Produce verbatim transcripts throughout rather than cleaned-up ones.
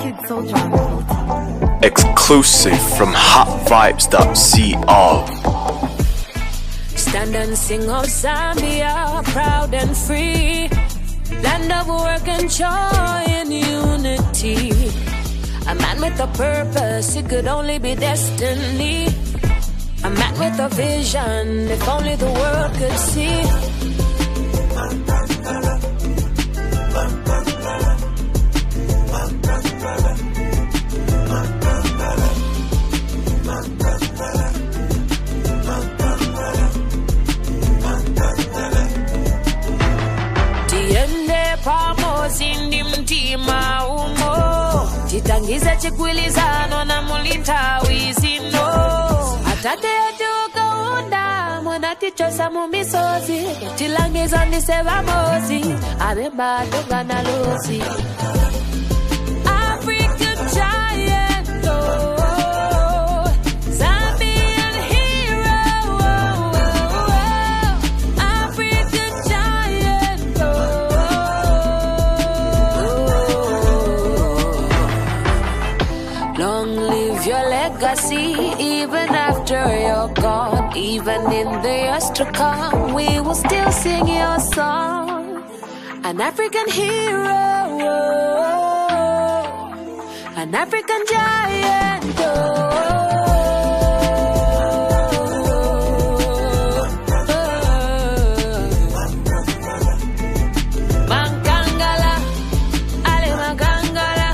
Kid Soldier on the beat. Exclusive from hot vibes dot co. Stand and sing of Zambia, proud and free, land of work and joy and unity. A man with a purpose, it could only be destiny. A man with a vision, if only the world could see. Tiende pamoja ndi mtima umo, titangize chikwilizano na mulintawi zino. Atate yetu ukaunda, mwana tichosa mumisozi, tilangiza ndiseva mozi, abemba tonga na lozi. African giant, oh, Zambian hero, oh, oh, oh, African giant, oh, oh. Long live your legacy, even after you're gone. Even in the years to come, we will still sing your song. An African hero, an African giant, oh. Mankangala, Ale Mankangala,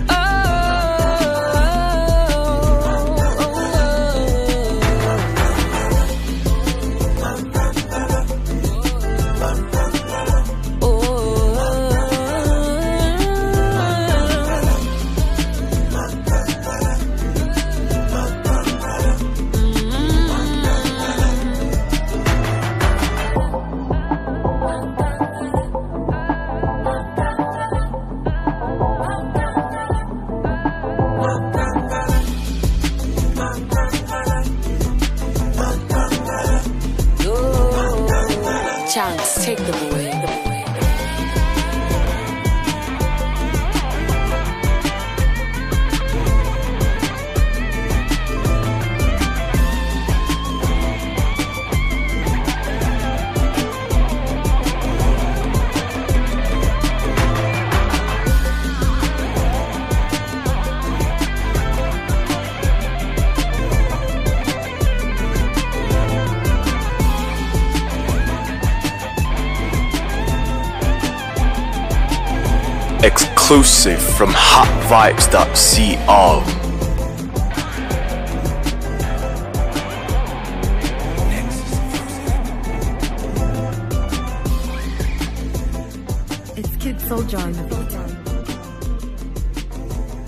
Chance, take them away. Exclusive from hot vibes dot co. It's Kid Soldier on the beat.